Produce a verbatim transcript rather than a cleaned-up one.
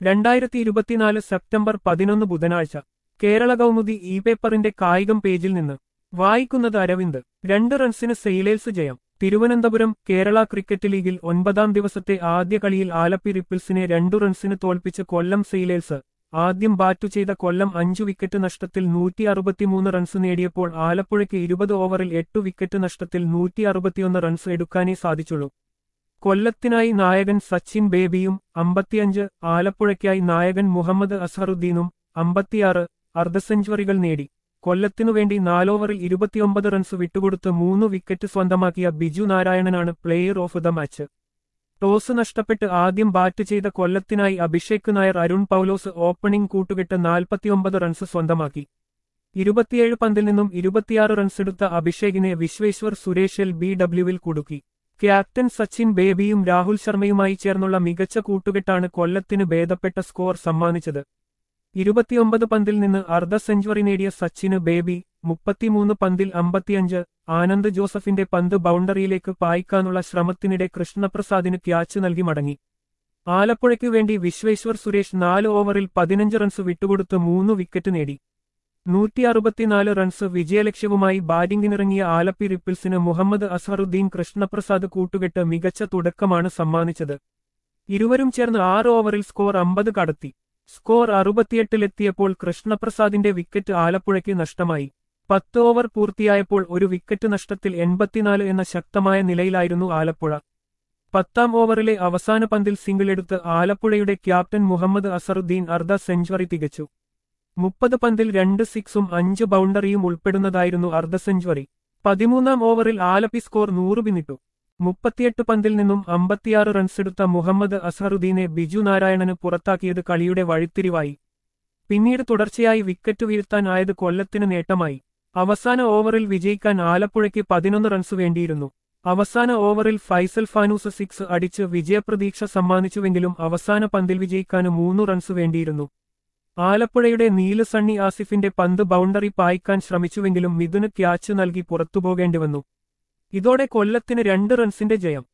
രണ്ടായിരത്തി ഇരുപത്തിനാല് സെപ്റ്റംബർ പതിനൊന്ന് ബുധനാഴ്ച കേരള കൗമുദി ഇ പേപ്പറിന്റെ കായികം പേജിൽ നിന്ന് വായിക്കുന്നത് അരവിന്ദ്. രണ്ട് റൺസിന് സെയിലേഴ്സ് ജയം. തിരുവനന്തപുരം. കേരള ക്രിക്കറ്റ് ലീഗിൽ ഒൻപതാം ദിവസത്തെ ആദ്യ കളിയിൽ ആലപ്പി റിപ്പിൾസിനെ രണ്ടു റൺസിന് തോൽപ്പിച്ച് കൊല്ലം സെയിലേഴ്സ്. ആദ്യം ബാറ്റു ചെയ്ത കൊല്ലം അഞ്ചു വിക്കറ്റ് നഷ്ടത്തിൽ നൂറ്റി അറുപത്തിമൂന്ന് റൺസ് നേടിയപ്പോൾ ആലപ്പുഴയ്ക്ക് ഇരുപത് ഓവറിൽ എട്ടു വിക്കറ്റ് നഷ്ടത്തിൽ നൂറ്റി അറുപത്തിയൊന്ന് റൺസ് എടുക്കാനേ സാധിച്ചുള്ളൂ. കൊല്ലത്തിനായി നായകൻ സച്ചിൻ ബേബിയും അമ്പത്തിയഞ്ച്, ആലപ്പുഴയ്ക്കായി നായകൻ മുഹമ്മദ് അസ്ഹറുദ്ദീനും അമ്പത്തിയാറ് അർദ്ധസെഞ്ചുറികൾ നേടി. കൊല്ലത്തിനുവേണ്ടി നാലോവറിൽ ഇരുപത്തിയൊമ്പത് റൺസ് വിട്ടുകൊടുത്ത് മൂന്ന് വിക്കറ്റ് സ്വന്തമാക്കിയ ബിജു നാരായണനാണ് player of the match. Toss നഷ്ടപ്പെട്ട് ആദ്യം ബാറ്റ് ചെയ്ത കൊല്ലത്തിനായി അഭിഷേക് നായർ അരുൺ പൗലോസ് ഓപ്പണിംഗ് കൂട്ടുകെട്ട് നാൽപ്പത്തിയൊമ്പത് റൺസ് സ്വന്തമാക്കി. ഇരുപത്തിയേഴ് പന്തിൽ നിന്നും ഇരുപത്തിയാറ് റൺസെടുത്ത അഭിഷേകിനെ വിശ്വേശ്വർ സുരേഷ് എൽ ബി ഡബ്ല്യുവിൽ കുടുക്കി. ക്യാപ്റ്റൻ സച്ചിൻ ബേബിയും രാഹുൽ ശർമ്മയുമായി ചേർന്നുള്ള മികച്ച കൂട്ടുകെട്ടാണ് കൊല്ലത്തിന് ഭേദപ്പെട്ട സ്കോർ സമ്മാനിച്ചത്. ഇരുപത്തിയൊമ്പത് പന്തിൽ നിന്ന് അർദ്ധ സെഞ്ചുറി നേടിയ സച്ചിന് ബേബി മുപ്പത്തിമൂന്ന് പന്തിൽ അമ്പത്തിയഞ്ച്. ആനന്ദ് ജോസഫിന്റെ പന്ത് ബൗണ്ടറിയിലേക്ക് പായിക്കാനുള്ള ശ്രമത്തിനിടെ കൃഷ്ണപ്രസാദിന് ക്യാച്ച് നൽകി മടങ്ങി. ആലപ്പുഴയ്ക്കു വേണ്ടി വിശ്വേശ്വർ സുരേഷ് നാല് ഓവറിൽ പതിനഞ്ച് റൺസ് വിട്ടുകൊടുത്ത് മൂന്ന് വിക്കറ്റ് നേടി. നൂറ്റി അറുപത്തിനാല് റൺസ് വിജയലക്ഷ്യവുമായി ബാറ്റിംഗിനിറങ്ങിയ ആലപ്പി റിപ്പിൾസിന് മുഹമ്മദ് അസ്ഹറുദ്ദീൻ കൃഷ്ണപ്രസാദ് കൂട്ടുകെട്ട് മികച്ച തുടക്കമാണ് സമ്മാനിച്ചത്. ഇരുവരും ചേർന്ന് ആറ് ഓവറിൽ സ്കോർ അമ്പത് കടത്തി. സ്കോർ അറുപത്തിയെട്ടിലെത്തിയപ്പോൾ കൃഷ്ണപ്രസാദിന്റെ വിക്കറ്റ് ആലപ്പുഴയ്ക്ക് നഷ്ടമായി. പത്ത് ഓവർ പൂർത്തിയായപ്പോൾ ഒരു വിക്കറ്റ് നഷ്ടത്തിൽ എൺപത്തിനാല് എന്ന ശക്തമായ നിലയിലായിരുന്നു ആലപ്പുഴ. പത്താം ഓവറിലെ അവസാന പന്തിൽ സിംഗിളെടുത്ത് ആലപ്പുഴയുടെ ക്യാപ്റ്റൻ മുഹമ്മദ് അസറുദ്ദീൻ അർദ്ധ സെഞ്ചുറി തികച്ചു. മുപ്പത് പന്തിൽ രണ്ട് സിക്സും അഞ്ച് ബൗണ്ടറിയും ഉൾപ്പെടുന്നതായിരുന്നു അർദ്ധ സെഞ്ചുറി. പതിമൂന്നാം ഓവറിൽ ആലപ്പി സ്കോർ നൂറ് പിന്നിട്ടു. മുപ്പത്തിയെട്ട് പന്തിൽ നിന്നും അമ്പത്തിയാറ് റൺസെടുത്ത മുഹമ്മദ് അസ്ഹറുദ്ദീനെ ബിജു നാരായണന് പുറത്താക്കിയത് കളിയുടെ വഴിത്തിരിവായി. പിന്നീട് തുടർച്ചയായി വിക്കറ്റ് വീഴ്ത്താനായത് കൊല്ലത്തിന് നേട്ടമായി. അവസാന ഓവറിൽ വിജയിക്കാൻ ആലപ്പുഴയ്ക്ക് പതിനൊന്ന് റൺസ് വേണ്ടിയിരുന്നു. അവസാന ഓവറിൽ ഫൈസൽ ഫാനൂസ് സിക്സ് അടിച്ച് വിജയപ്രതീക്ഷ സമ്മാനിച്ചുവെങ്കിലും അവസാന പന്തിൽ വിജയിക്കാന് മൂന്നു റൺസ് വേണ്ടിയിരുന്നു. ആലപ്പുഴയുടെ നീല് സണ്ണി ആസിഫിന്റെ പന്ത് ബൗണ്ടറി പായിക്കാൻ ശ്രമിച്ചുവെങ്കിലും മിഥുന് ക്യാച്ച് നൽകി പുറത്തുപോകേണ്ടിവന്നു. ഇതോടെ കൊല്ലത്തിന് രണ്ട് റൺസിന്റെ ജയം.